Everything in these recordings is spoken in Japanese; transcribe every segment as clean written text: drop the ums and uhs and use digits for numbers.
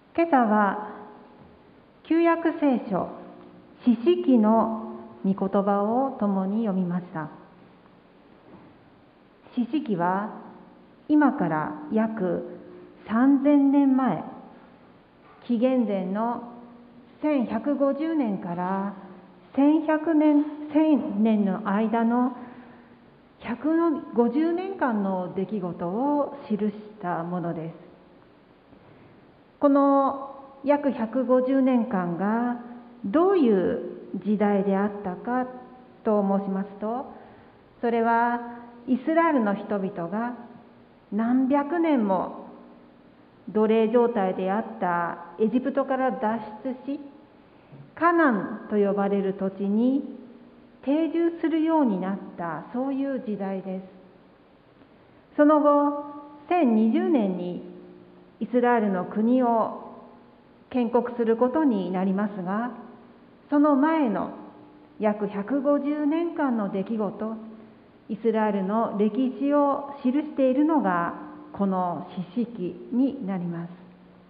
今朝は旧約聖書士師記の御言葉を共に読みました。士師記は今から約3000年前、紀元前の1150年から1000年の間の150年間の出来事を記したものです。この約150年間がどういう時代であったかと申しますと、それはイスラエルの人々が何百年も奴隷状態であったエジプトから脱出し、カナンと呼ばれる土地に定住するようになった、そういう時代です。その後1020年にイスラエルの国を建国することになりますが、その前の約150年間の出来事、イスラエルの歴史を記しているのがこの士師記になります。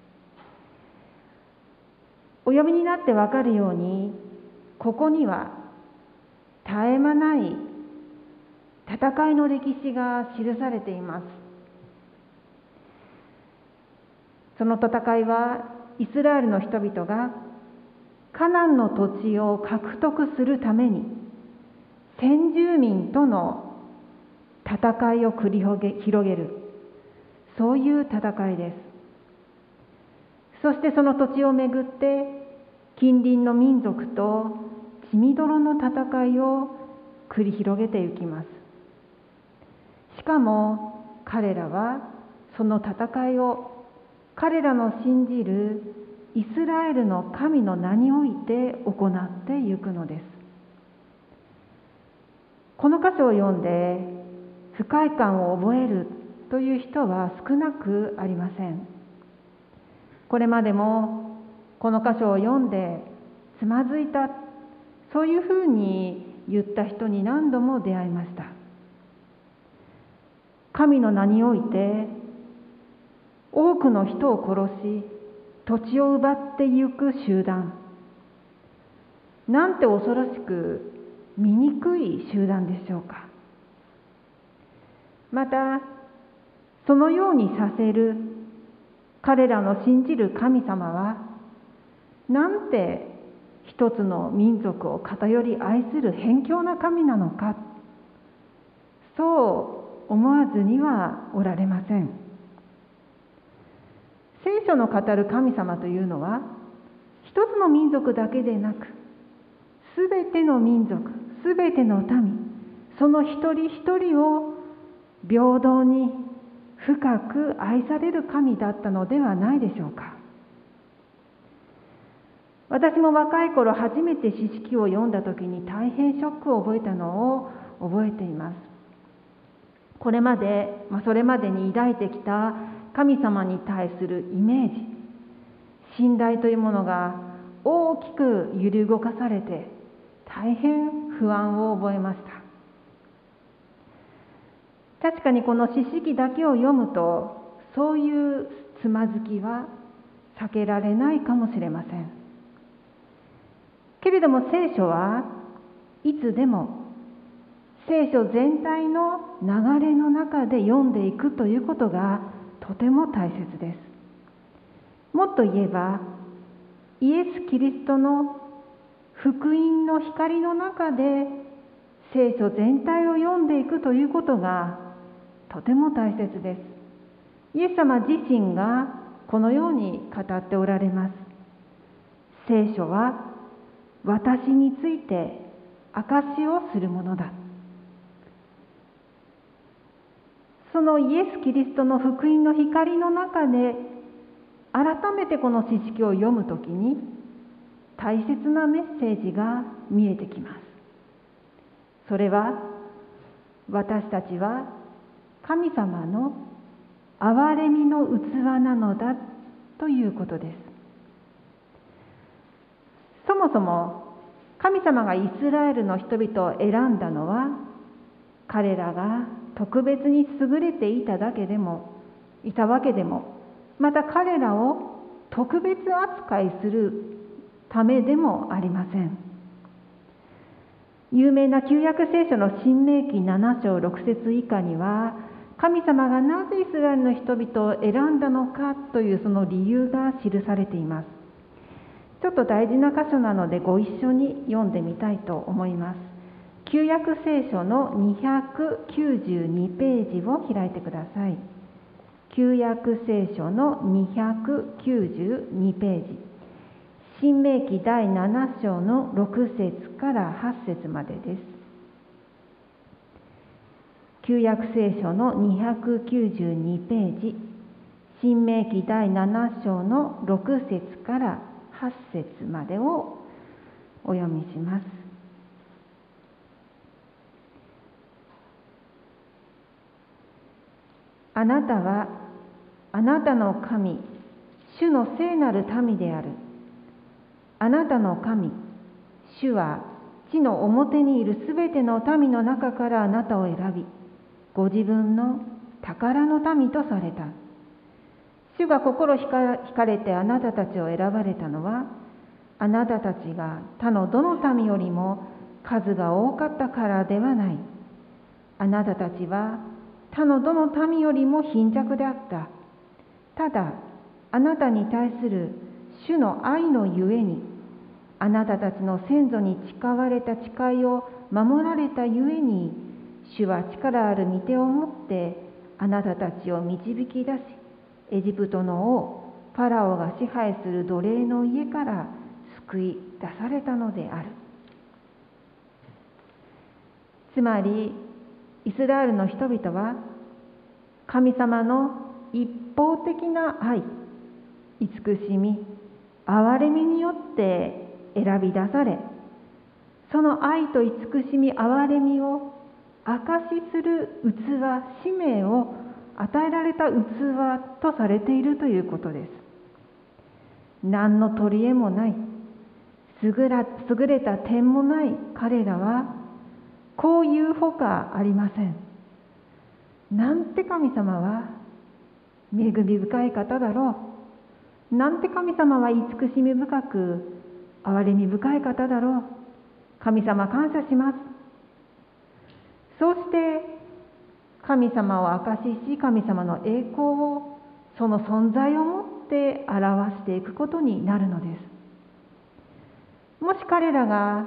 お読みになってわかるように、ここには絶え間ない戦いの歴史が記されています。その戦いはイスラエルの人々がカナンの土地を獲得するために先住民との戦いを繰り広げる、そういう戦いです。そしてその土地をめぐって近隣の民族と血みどろの戦いを繰り広げていきます。しかも彼らはその戦いを彼らの信じるイスラエルの神の名において行っていくのです。この箇所を読んで不快感を覚えるという人は少なくありません。これまでもこの箇所を読んでつまずいた、そういうふうに言った人に何度も出会いました。神の名において多くの人を殺し土地を奪ってゆく集団、なんて恐ろしく醜い集団でしょうか。またそのようにさせる彼らの信じる神様は、なんて一つの民族を偏り愛する偏狭な神なのか、そう思わずにはおられません。聖書の語る神様というのは一つの民族だけでなく、すべての民族、すべての民、その一人一人を平等に深く愛される神だったのではないでしょうか。私も若い頃初めて士師記を読んだ時に大変ショックを覚えたのを覚えています。これまで、それまでに抱いてきた神様に対するイメージ、信頼というものが大きく揺り動かされて、大変不安を覚えました。確かにこの士師記だけを読むと、そういうつまずきは避けられないかもしれません。けれども聖書はいつでも聖書全体の流れの中で読んでいくということがとても大切です。もっと言えば、イエス・キリストの福音の光の中で聖書全体を読んでいくということがとても大切です。イエス様自身がこのように語っておられます。聖書は私について証しをするものだ。そのイエス・キリストの福音の光の中で改めてこの士師記を読むときに大切なメッセージが見えてきます。それは、私たちは神様の憐れみの器なのだということです。そもそも神様がイスラエルの人々を選んだのは、彼らが特別に優れていたわけでも、また彼らを特別扱いするためでもありません。有名な旧約聖書の申命記7章6節以下には、神様がなぜイスラエルの人々を選んだのかというその理由が記されています。ちょっと大事な箇所なのでご一緒に読んでみたいと思います。旧約聖書の292ページを開いてください。旧約聖書の292ページ。申命記第7章の6節から8節までです。旧約聖書の292ページ。申命記第7章の6節から8節までをお読みします。あなたはあなたの神、主の聖なる民である。あなたの神、主は地の表にいるすべての民の中からあなたを選び、ご自分の宝の民とされた。主が心惹かれてあなたたちを選ばれたのは、あなたたちが他のどの民よりも数が多かったからではない。あなたたちは他のどの民よりも貧弱であった。ただ、あなたに対する主の愛のゆえに、あなたたちの先祖に誓われた誓いを守られたゆえに、主は力ある御手を持ってあなたたちを導き出し、エジプトの王ファラオが支配する奴隷の家から救い出されたのである。つまり、イスラエルの人々は神様の一方的な愛、慈しみ、憐れみによって選び出され、その愛と慈しみ、憐れみを証しする器、使命を与えられた器とされているということです。何の取り柄もない、優れた点もない彼らは、こういうほかありません。なんて神様は恵み深い方だろう。なんて神様は慈しみ深く、憐れみ深い方だろう。神様感謝します。そうして神様を証しし、神様の栄光を、その存在をもって表していくことになるのです。もし彼らが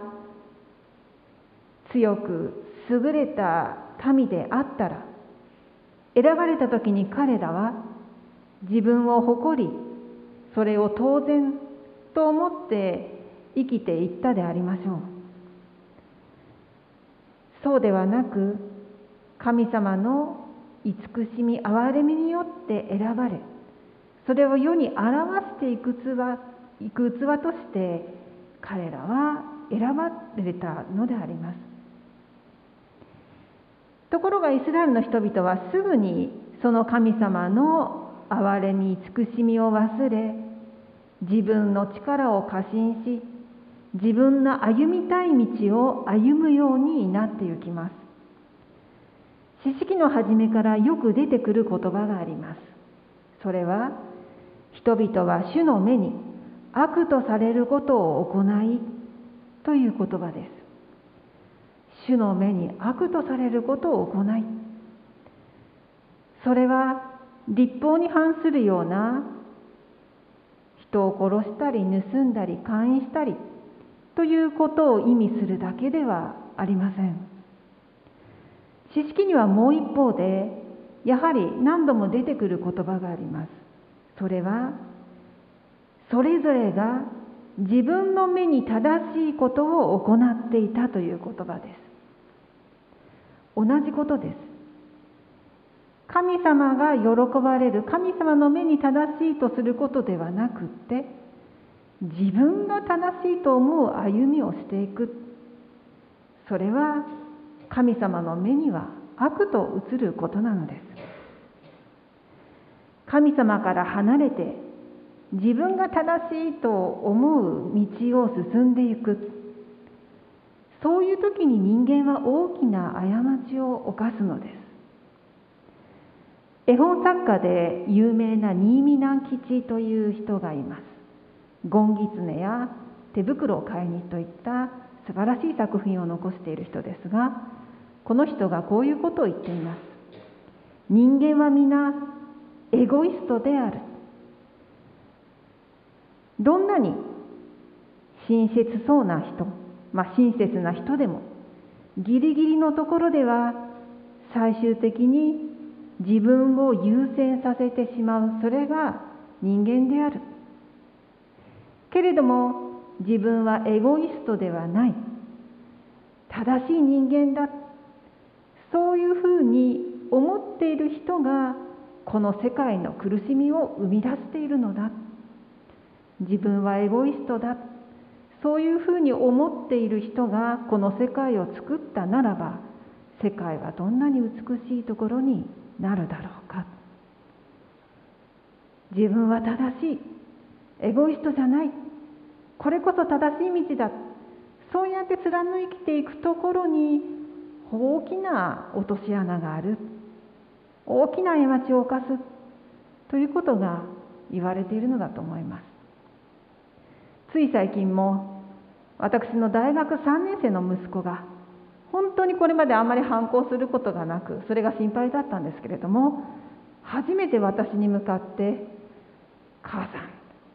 強く優れた民であったら、選ばれた時に彼らは自分を誇り、それを当然と思って生きていったでありましょう。そうではなく、神様の慈しみ、憐れみによって選ばれ、それを世に表していく器として彼らは選ばれたのであります。ところがイスラエルの人々はすぐにその神様の憐れみ、慈しみを忘れ、自分の力を過信し、自分の歩みたい道を歩むようになっていきます。詩式の初めからよく出てくる言葉があります。それは、人々は主の目に悪とされることを行いという言葉です。主の目に悪とされることを行い、それは律法に反するような人を殺したり盗んだり姦淫したりということを意味するだけではありません。詩式にはもう一方でやはり何度も出てくる言葉があります。それは、それぞれが自分の目に正しいことを行っていたという言葉です。同じことです。神様が喜ばれる、神様の目に正しいとすることではなくって、自分が正しいと思う歩みをしていく。それは神様の目には悪と映ることなのです。神様から離れて自分が正しいと思う道を進んでいく。そういう時に人間は大きな過ちを犯すのです。 絵本作家で有名な新見南吉という人がいます。ゴンギツネや手袋を買いにといった素晴らしい作品を残している人ですが、この人がこういうことを言っています。人間は皆エゴイストである。どんなに親切そうな人、親切な人でもギリギリのところでは最終的に自分を優先させてしまう、それが人間である。けれども自分はエゴイストではない、正しい人間だ、そういうふうに思っている人がこの世界の苦しみを生み出しているのだ。自分はエゴイストだ、そういうふうに思っている人がこの世界を作ったならば、世界はどんなに美しいところになるだろうか。自分は正しい、エゴイストじゃない、これこそ正しい道だ、そうやって貫いていくところに大きな落とし穴がある、大きな過ちを犯すということが言われているのだと思います。つい最近も私の大学3年生の息子が、本当にこれまであんまり反抗することがなく、それが心配だったんですけれども、初めて私に向かって「母さん、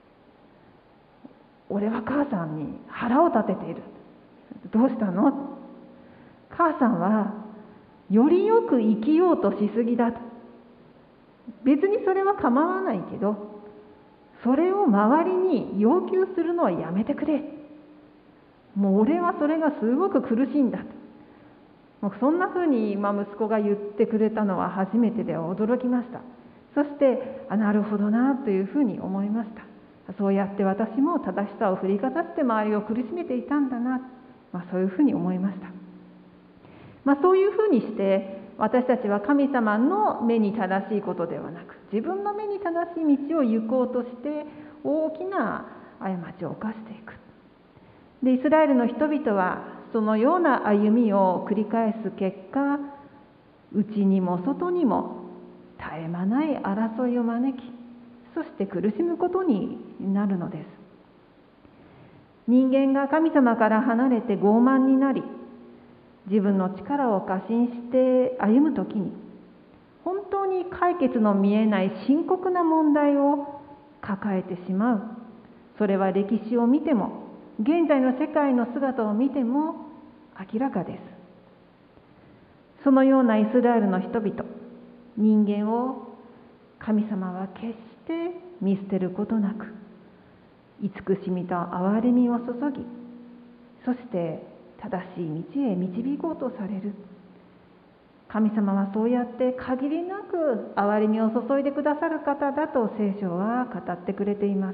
俺は母さんに腹を立てている。どうしたの？母さんはよりよく生きようとしすぎだと。別にそれは構わないけど、それを周りに要求するのはやめてくれ。もう俺はそれがすごく苦しいんだと。もうそんなふうに息子が言ってくれたのは初めてで驚きました。そしてなるほどなというふうに思いました。そうやって私も正しさを振りかざして周りを苦しめていたんだな、そういうふうに思いました。そういうふうにして私たちは神様の目に正しいことではなく、自分の目に正しい道を行こうとして大きな過ちを犯していく。で、イスラエルの人々はそのような歩みを繰り返す結果、内にも外にも絶え間ない争いを招き、そして苦しむことになるのです。人間が神様から離れて傲慢になり、自分の力を過信して歩むときに、本当に解決の見えない深刻な問題を抱えてしまう。それは歴史を見ても、現在の世界の姿を見ても明らかです。そのようなイスラエルの人々、人間を神様は決して見捨てることなく、慈しみと憐れみを注ぎ、そして正しい道へ導こうとされる。神様はそうやって限りなく憐れみを注いでくださる方だと聖書は語ってくれています。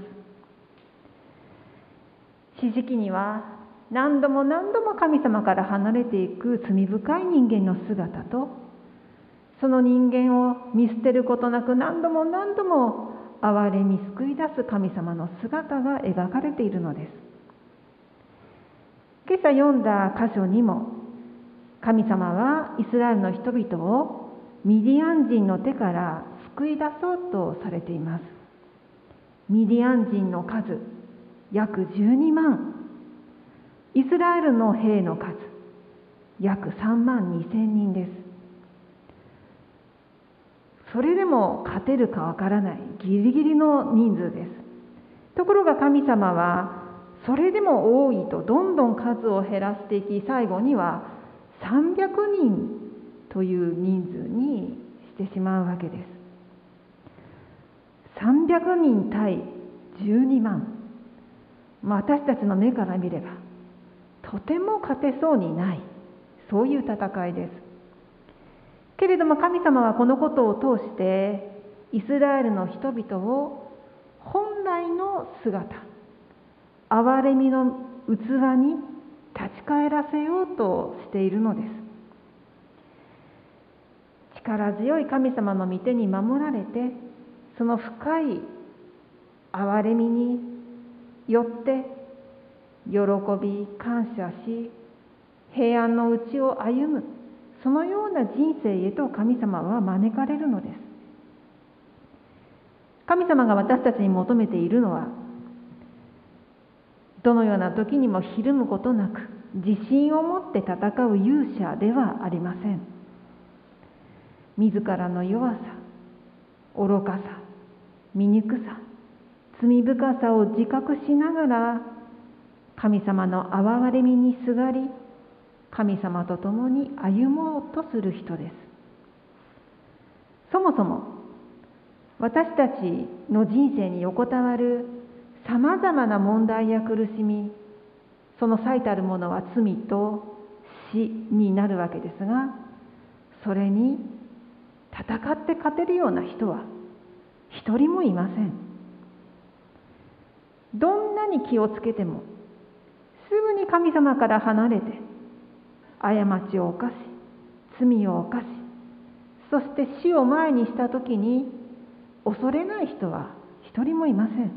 詩式には何度も何度も神様から離れていく罪深い人間の姿と、その人間を見捨てることなく何度も何度も憐れみ救い出す神様の姿が描かれているのです。今朝読んだ箇所にも、神様はイスラエルの人々をミディアン人の手から救い出そうとされています。ミディアン人の数約12万、イスラエルの兵の数約3万2千人です。それでも勝てるかわからないギリギリの人数です。ところが神様はそれでも多いとどんどん数を減らしていき、最後には300人という人数にしてしまうわけです。300人対12万、私たちの目から見ればとても勝てそうにない、そういう戦いです。けれども神様はこのことを通してイスラエルの人々を本来の姿、憐れみの器に立ち返らせようとしているのです。力強い神様の御手に守られて、その深い憐れみによって喜び感謝し、平安のうちを歩む、そのような人生へと神様は招かれるのです。 神様が私たちに求めているのは、どのような時にもひるむことなく自信を持って戦う勇者ではありません。自らの弱さ、愚かさ、醜さ、罪深さを自覚しながら、神様の憐れみにすがり、神様と共に歩もうとする人です。そもそも私たちの人生に横たわるさまざまな問題や苦しみ、その最たるものは罪と死になるわけですが、それに戦って勝てるような人は一人もいません。どんなに気をつけてもすぐに神様から離れて過ちを犯し、罪を犯し、そして死を前にしたときに恐れない人は一人もいません。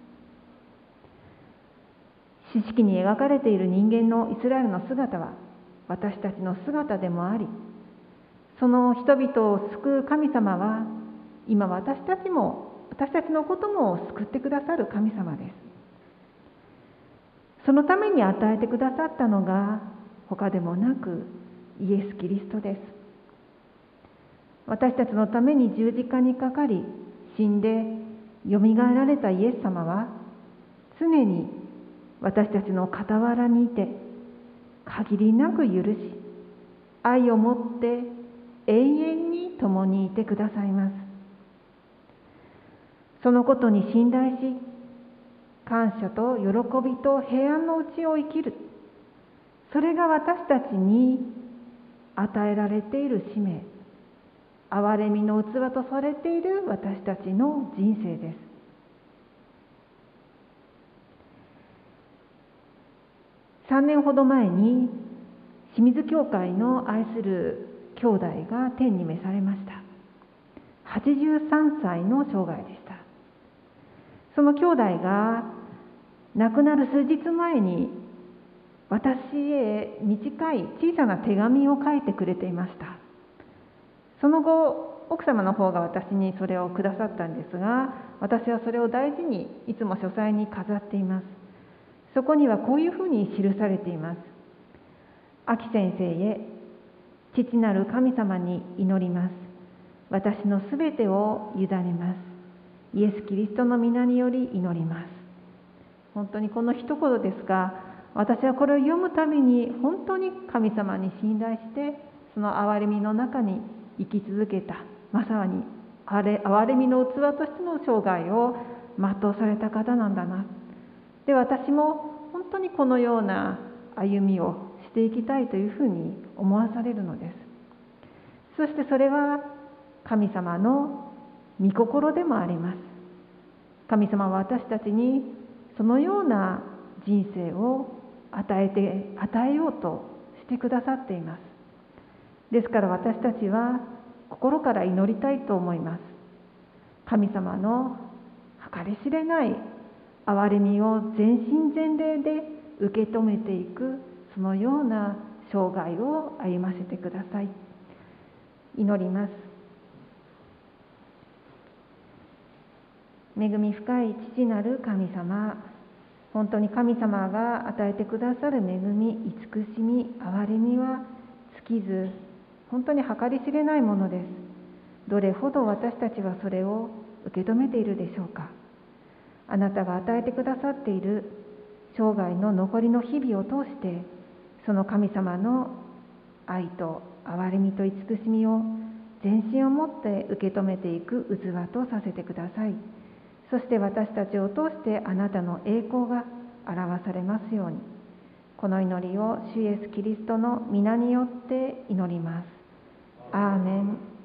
詩式に描かれている人間のイスラエルの姿は私たちの姿でもあり、その人々を救う神様は今私たちのことも救ってくださる神様です。そのために与えてくださったのが他でもなくイエス・キリストです。私たちのために十字架にかかり死んでよみがえられたイエス様は常に私たちの傍らにいて限りなく許し、愛を持って永遠に共にいてくださいます。そのことに信頼し、感謝と喜びと平安のうちを生きる、それが私たちに与えられている使命、憐れみの器とされている私たちの人生です。3年ほど前に清水教会の愛する兄弟が天に召されました。83歳の生涯でした。その兄弟が亡くなる数日前に私へ短い小さな手紙を書いてくれていました。その後、奥様の方が私にそれをくださったんですが、私はそれを大事にいつも書斎に飾っています。そこにはこういうふうに記されています。秋先生へ、父なる神様に祈ります。私のすべてを委ねます。イエス・キリストの皆により祈ります。本当にこの一言ですが、私はこれを読むたびに本当に神様に信頼して、その憐れみの中に生き続けた、まさに憐れみの器としての生涯を全うされた方なんだな。で、私も本当にこのような歩みをしていきたいというふうに思わされるのです。そしてそれは神様の御心でもあります。神様は私たちにそのような人生を与えようとしてくださっています。ですから私たちは心から祈りたいと思います。神様の計り知れない憐れみを全身全霊で受け止めていく、そのような生涯を歩ませてください。祈ります。恵み深い父なる神様、本当に神様が与えてくださる恵み、慈しみ、憐れみは尽きず、本当に計り知れないものです。どれほど私たちはそれを受け止めているでしょうか。あなたが与えてくださっている生涯の残りの日々を通して、その神様の愛と憐れみと慈しみを全身をもって受け止めていく器とさせてください。そして私たちを通してあなたの栄光が表されますように。この祈りを主イエスキリストの皆によって祈ります。アーメン。